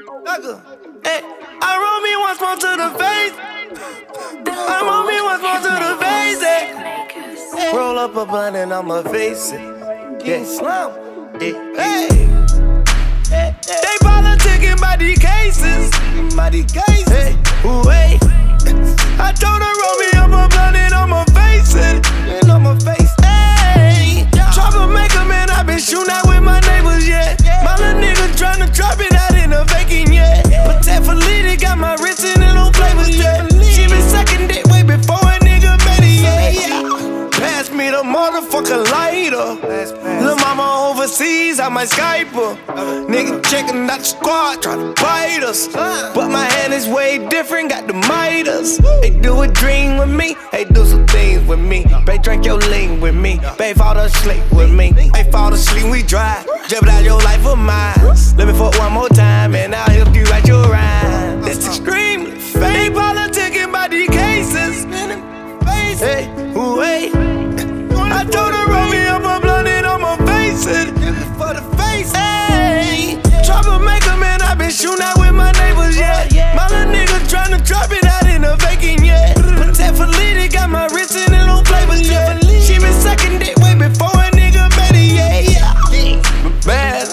Hey, I roll me once more to the face. I roll me once more to the face. Hey. Roll up a blunt and I'ma face it. Yeah, slum. Hey. They politicking by these cases. Hey, wait. I told her roll me up a blunt and I'ma face it. And I'ma face it. Hey, troublemaker, man, I been shooting out with my neighbors, yeah. My little nigga tryna drop it out in the vacant, yeah. But that Felita got my wrist in the no flavors, yeah. She been sucking dick way before a nigga made it, yeah. Pass me the motherfucking lighter. Lil' mama overseas, I might Skype her. Nigga checking out the squad, tryna bite us. But my hand is way different, got the Midas. They do a dream with me, they do some things with me. Babe, drink your lean with me. Babe, fall asleep with me. Babe, fall asleep, we drive. Jeopardize your life for mine. Let me fuck one more time, and I'll help you write your rhyme. That's extremely fake. They politicking by these cases. Hey, wait. I told her roll me up a blunt and I'ma face it. For the face. Hey, troublemaker, man, I been shooting out with my neighbors, yeah. My little nigga tryna drop it out in the vacant, yeah. But that Felita got my wrist in the no flavors, yeah. She been sucking dick way before a nigga made it, yeah. Bad,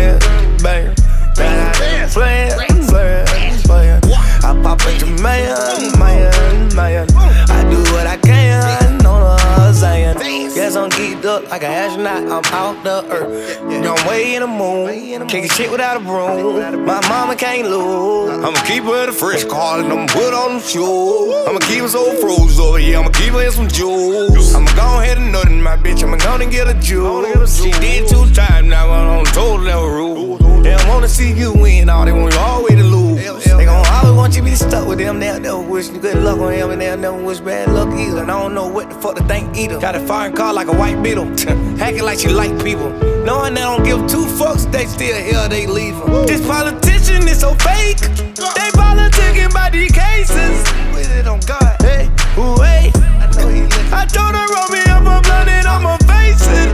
playing. I pop at your man. I do what I can on the Zion. Yes, I'm geeked up like an astronaut. I'm out the earth. I'm way in the moon. Can't get shit without a broom. My mama can't lose. I'ma keep her in a fresh car and I'ma put on them shoes. I'ma keep her so froze over here. I'ma keep her in some jewels. I'ma go ahead and nut in my bitch. I'ma go and get a jewel. She did 2 times now. I'm on the total level rule. They don't wanna see you win. All they want you always to lose. They gon' always want you to be stuck with them. They'll never wish you good luck on him, and they'll never wish bad luck either. And I don't know what the fuck to think either. Got a foreign car like a white beetle. Hacking like she like people. Knowing they don't give 2 fucks, they still here, they leave them. This politician is so fake. They politicking by these cases. With it on God. Hey, wait. I told her roll me up a blunt and I'ma face it.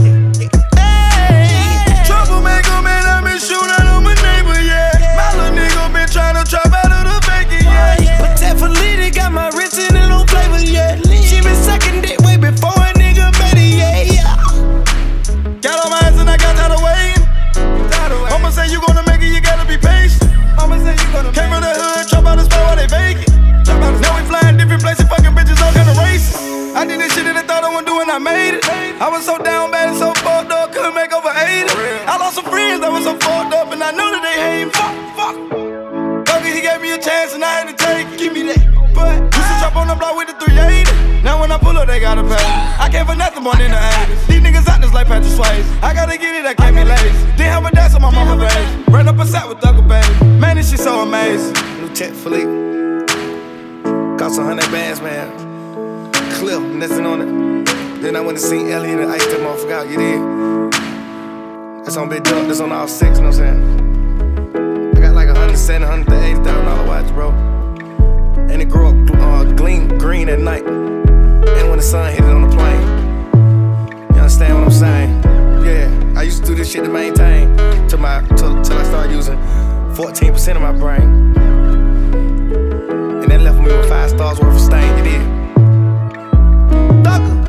Hey, troublemaker, man, I been shooting out on my neighbor, yeah. My little nigga been tryna trap out of the vacant, yeah. But that Felita got my wrist in the no flavors, yeah. She been sucking dick way before a nigga made it, yeah. Got on my ass and I got out of way. Mama say you gonna make it, you gotta be patient. Mama say you gonna came from the hood, trap out the spot while they vacant. Now we flying different places, fucking bitches, all kind of races. I did this shit that I thought I wouldn't do and I made it. I was so down bad and so fucked up, couldn't make over 80. I lost some friends that was so fucked up and I know that they hate me. Fuck. He gave me a chance and I had to take it. Give me that. But used to drop on the block with the 380. Now when I pull up, they gotta pay. I came for nothing more than the 80s. These niggas out this like Patrick Swayze. I gotta get it, I can't be lazy. Didn't have a dance on my mama baby. Ran up a set with Thugger baby. Man, this shit so amazing. New Tech Philippe. Cost 100 bands, man. Clip, nothing on it. Then I went to see Elliot and iced that motherfucker out, you did. That's on Big Duck, that's on all 6, you know what I'm saying? I got like $170,000, $180,000 watch, bro. And it grew up green at night. And when the sun hit it on the plane. You understand what I'm saying? Yeah, I used to do this shit to maintain till I started using 14% of my brain. And that left me with 5 stars worth of stain, you did. Thugger.